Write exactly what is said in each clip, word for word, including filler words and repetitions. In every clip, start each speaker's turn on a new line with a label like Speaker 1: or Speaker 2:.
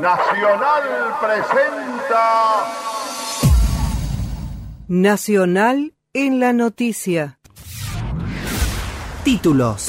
Speaker 1: Nacional presenta
Speaker 2: Nacional en la noticia.
Speaker 3: Títulos.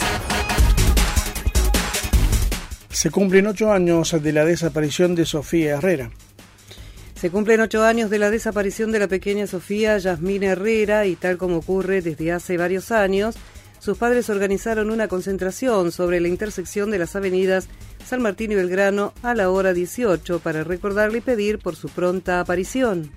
Speaker 4: Se cumplen ocho años de la desaparición de Sofía Herrera.
Speaker 2: Se cumplen ocho años de la desaparición de la pequeña Sofía Yasmín Herrera y tal como ocurre desde hace varios años, sus padres organizaron una concentración sobre la intersección de las avenidas San Martín y Belgrano a la hora dieciocho para recordarle y pedir por su pronta aparición.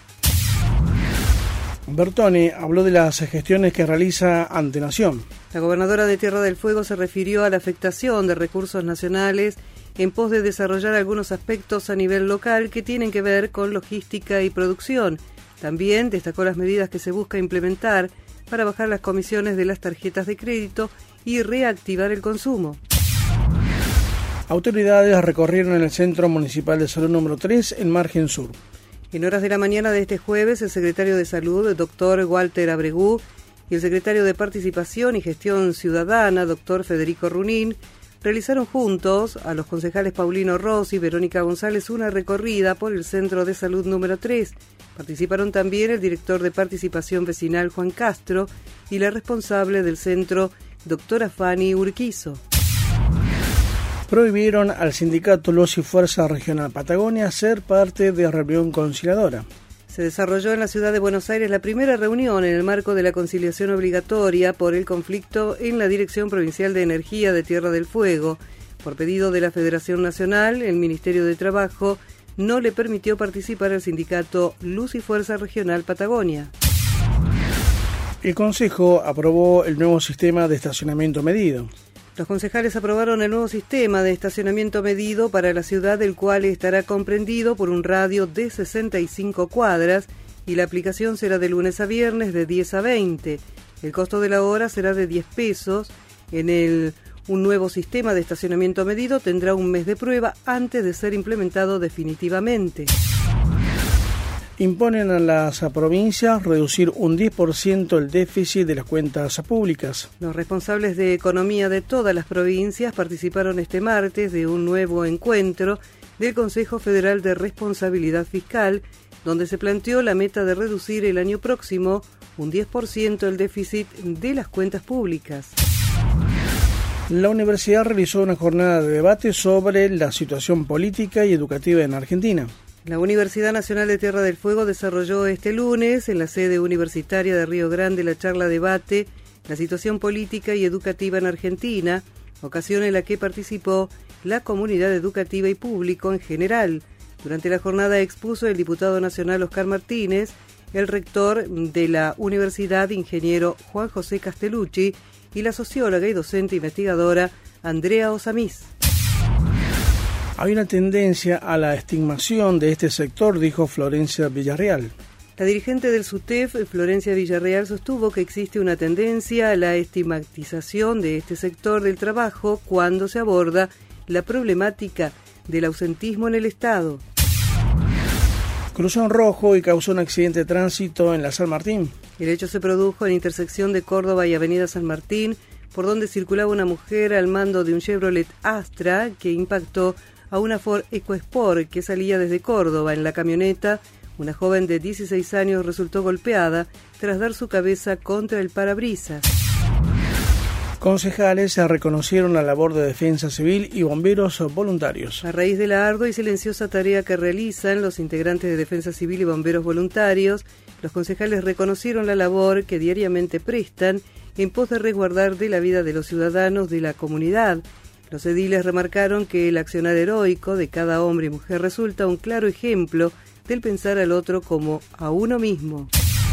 Speaker 4: Bertone habló de las gestiones que realiza ante Nación.
Speaker 2: La gobernadora de Tierra del Fuego se refirió a la afectación de recursos nacionales en pos de desarrollar algunos aspectos a nivel local que tienen que ver con logística y producción. También destacó las medidas que se busca implementar para bajar las comisiones de las tarjetas de crédito y reactivar el consumo.
Speaker 4: Autoridades recorrieron el Centro Municipal de Salud número tres en Margen Sur.
Speaker 2: En horas de la mañana de este jueves, el secretario de Salud, el doctor Walter Abregú, y el secretario de Participación y Gestión Ciudadana, doctor Federico Runín, realizaron juntos a los concejales Paulino Rossi y Verónica González una recorrida por el Centro de Salud número tres. Participaron también el director de Participación Vecinal, Juan Castro, y la responsable del centro, doctora Fanny Urquizo.
Speaker 4: Prohibieron al sindicato Luz y Fuerza Regional Patagonia ser parte de reunión conciliadora.
Speaker 2: Se desarrolló en la ciudad de Buenos Aires la primera reunión en el marco de la conciliación obligatoria por el conflicto en la Dirección Provincial de Energía de Tierra del Fuego. Por pedido de la Federación Nacional, el Ministerio de Trabajo no le permitió participar al sindicato Luz y Fuerza Regional Patagonia.
Speaker 4: El Consejo aprobó el nuevo sistema de estacionamiento medido.
Speaker 2: Los concejales aprobaron el nuevo sistema de estacionamiento medido para la ciudad, el cual estará comprendido por un radio de sesenta y cinco cuadras y la aplicación será de lunes a viernes de diez a veinte. El costo de la hora será de diez pesos. En el un nuevo sistema de estacionamiento medido tendrá un mes de prueba antes de ser implementado definitivamente.
Speaker 4: Imponen a las provincias reducir un diez por ciento el déficit de las cuentas públicas.
Speaker 2: Los responsables de economía de todas las provincias participaron este martes de un nuevo encuentro del Consejo Federal de Responsabilidad Fiscal, donde se planteó la meta de reducir el año próximo un diez por ciento el déficit de las cuentas públicas.
Speaker 4: La universidad realizó una jornada de debate sobre la situación política y educativa en Argentina.
Speaker 2: La Universidad Nacional de Tierra del Fuego desarrolló este lunes en la sede universitaria de Río Grande la charla debate La situación política y educativa en Argentina, ocasión en la que participó la comunidad educativa y público en general. Durante la jornada expuso el diputado nacional Oscar Martínez, el rector de la universidad, ingeniero Juan José Castellucci, y la socióloga y docente investigadora Andrea Osamís.
Speaker 4: Hay una tendencia a la estigmación de este sector, dijo Florencia Villarreal.
Speaker 2: La dirigente del SUTEF, Florencia Villarreal, sostuvo que existe una tendencia a la estigmatización de este sector del trabajo cuando se aborda la problemática del ausentismo en el Estado.
Speaker 4: Cruzó en rojo y causó un accidente de tránsito en la San Martín.
Speaker 2: El hecho se produjo en intersección de Córdoba y Avenida San Martín, por donde circulaba una mujer al mando de un Chevrolet Astra que impactó a una Ford EcoSport que salía desde Córdoba. En la camioneta, una joven de dieciséis años resultó golpeada tras dar su cabeza contra el parabrisas.
Speaker 4: Concejales se reconocieron la labor de defensa civil y bomberos voluntarios.
Speaker 2: A raíz de la ardua y silenciosa tarea que realizan los integrantes de defensa civil y bomberos voluntarios, los concejales reconocieron la labor que diariamente prestan en pos de resguardar de la vida de los ciudadanos de la comunidad. Los ediles remarcaron que el accionar heroico de cada hombre y mujer resulta un claro ejemplo del pensar al otro como a uno mismo.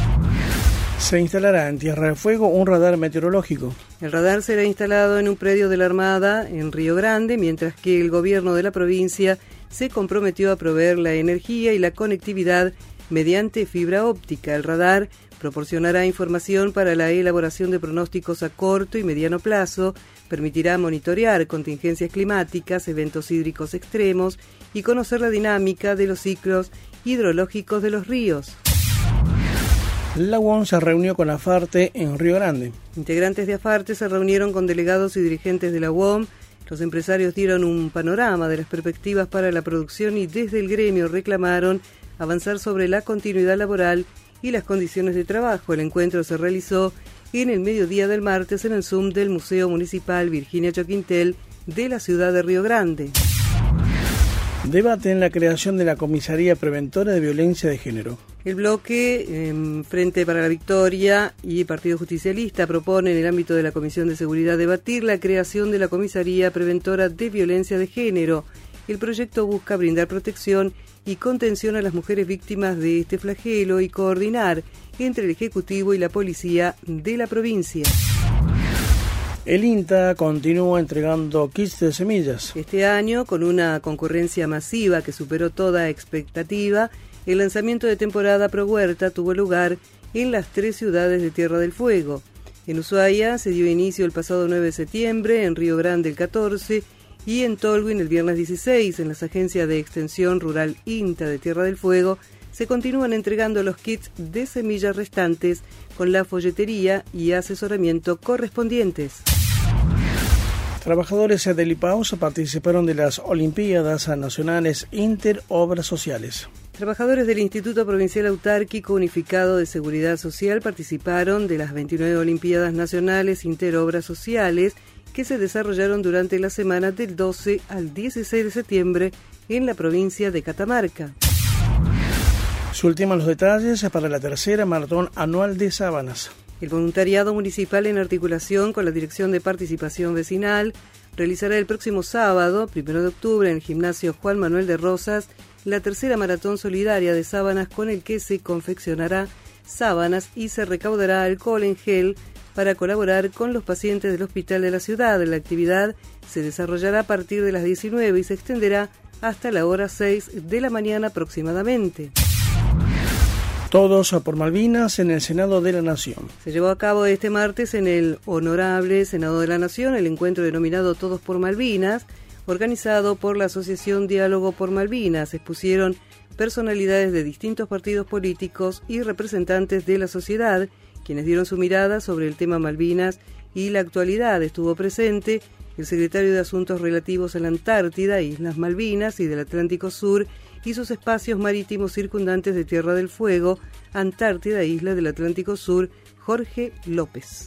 Speaker 4: Se instalará en Tierra del Fuego un radar meteorológico.
Speaker 2: El radar será instalado en un predio de la Armada en Río Grande, mientras que el gobierno de la provincia se comprometió a proveer la energía y la conectividad mediante fibra óptica. El radar proporcionará información para la elaboración de pronósticos a corto y mediano plazo, permitirá monitorear contingencias climáticas, eventos hídricos extremos y conocer la dinámica de los ciclos hidrológicos de los ríos.
Speaker 4: La U O M se reunió con AFARTE en Río Grande.
Speaker 2: Integrantes de AFARTE se reunieron con delegados y dirigentes de la U O M. Los empresarios dieron un panorama de las perspectivas para la producción y desde el gremio reclamaron avanzar sobre la continuidad laboral y las condiciones de trabajo. El encuentro se realizó en el mediodía del martes en el Zoom del Museo Municipal Virginia Choquintel de la ciudad de Río Grande.
Speaker 4: Debate en la creación de la Comisaría Preventora de Violencia de Género.
Speaker 2: El bloque eh, Frente para la Victoria y Partido Justicialista propone en el ámbito de la Comisión de Seguridad debatir la creación de la Comisaría Preventora de Violencia de Género. El proyecto busca brindar protección y contención a las mujeres víctimas de este flagelo y coordinar entre el Ejecutivo y la Policía de la provincia.
Speaker 4: El INTA continúa entregando kits de semillas.
Speaker 2: Este año, con una concurrencia masiva que superó toda expectativa, el lanzamiento de temporada Pro Huerta tuvo lugar en las tres ciudades de Tierra del Fuego. En Ushuaia se dio inicio el pasado nueve de septiembre, en Río Grande el catorce y en Tolwyn el viernes dieciséis. En las agencias de extensión rural INTA de Tierra del Fuego se continúan entregando los kits de semillas restantes con la folletería y asesoramiento correspondientes.
Speaker 4: Trabajadores del IPAOS participaron de las Olimpiadas Nacionales Interobras Sociales.
Speaker 2: Trabajadores del Instituto Provincial Autárquico Unificado de Seguridad Social participaron de las veintinueve Olimpiadas Nacionales Interobras Sociales que se desarrollaron durante la semana del doce al dieciséis de septiembre en la provincia de Catamarca.
Speaker 4: Se ultiman los detalles para la tercera maratón anual de Sábanas.
Speaker 2: El voluntariado municipal, en articulación con la Dirección de Participación Vecinal, realizará el próximo sábado, primero de octubre, en el gimnasio Juan Manuel de Rosas, la tercera maratón solidaria de sábanas, con el que se confeccionará sábanas y se recaudará alcohol en gel para colaborar con los pacientes del hospital de la ciudad. La actividad se desarrollará a partir de las diecinueve y se extenderá hasta la hora seis de la mañana aproximadamente.
Speaker 4: Todos por Malvinas en el Senado de la Nación.
Speaker 2: Se llevó a cabo este martes en el Honorable Senado de la Nación el encuentro denominado Todos por Malvinas, organizado por la Asociación Diálogo por Malvinas. Expusieron personalidades de distintos partidos políticos y representantes de la sociedad, quienes dieron su mirada sobre el tema Malvinas y la actualidad. Estuvo presente el secretario de Asuntos Relativos a la Antártida, Islas Malvinas y del Atlántico Sur, y sus espacios marítimos circundantes de Tierra del Fuego, Antártida e Islas del Atlántico Sur, Jorge López.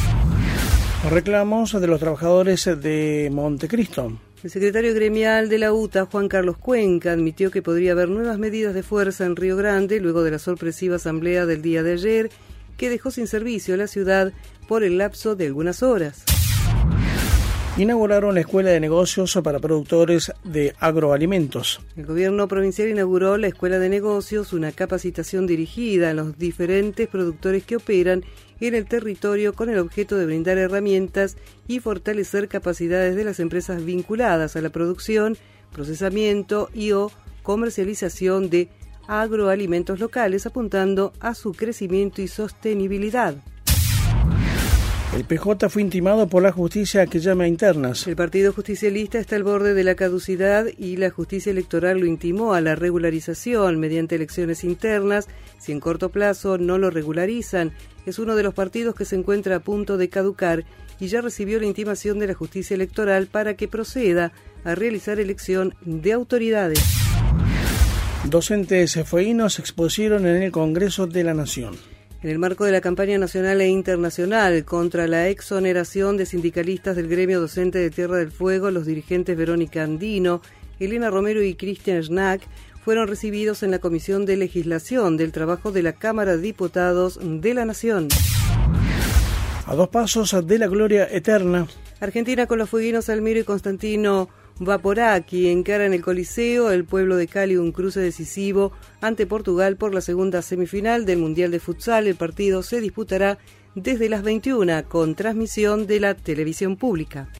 Speaker 4: Reclamos de los trabajadores de Montecristo.
Speaker 2: El secretario gremial de la U T A, Juan Carlos Cuenca, admitió que podría haber nuevas medidas de fuerza en Río Grande luego de la sorpresiva asamblea del día de ayer, que dejó sin servicio a la ciudad por el lapso de algunas horas.
Speaker 4: Inauguraron la Escuela de Negocios para productores de agroalimentos.
Speaker 2: El gobierno provincial inauguró la Escuela de Negocios, una capacitación dirigida a los diferentes productores que operan en el territorio con el objeto de brindar herramientas y fortalecer capacidades de las empresas vinculadas a la producción, procesamiento y o comercialización de agroalimentos locales, apuntando a su crecimiento y sostenibilidad.
Speaker 4: El P J fue intimado por la justicia que llama a internas.
Speaker 2: El Partido Justicialista está al borde de la caducidad y la justicia electoral lo intimó a la regularización mediante elecciones internas. Si en corto plazo no lo regularizan, es uno de los partidos que se encuentra a punto de caducar y ya recibió la intimación de la justicia electoral para que proceda a realizar elección de autoridades.
Speaker 4: Docentes fueguinos se expusieron en el Congreso de la Nación.
Speaker 2: En el marco de la campaña nacional e internacional contra la exoneración de sindicalistas del gremio docente de Tierra del Fuego, los dirigentes Verónica Andino, Elena Romero y Cristian Schnack fueron recibidos en la Comisión de Legislación del Trabajo de la Cámara de Diputados de la Nación.
Speaker 4: A dos pasos de la gloria eterna.
Speaker 2: Argentina con los fueguinos Almiro y Constantino Vaporaki encara en el Coliseo el pueblo de Cali un cruce decisivo ante Portugal por la segunda semifinal del Mundial de Futsal. El partido se disputará desde las veintiuna con transmisión de la televisión pública.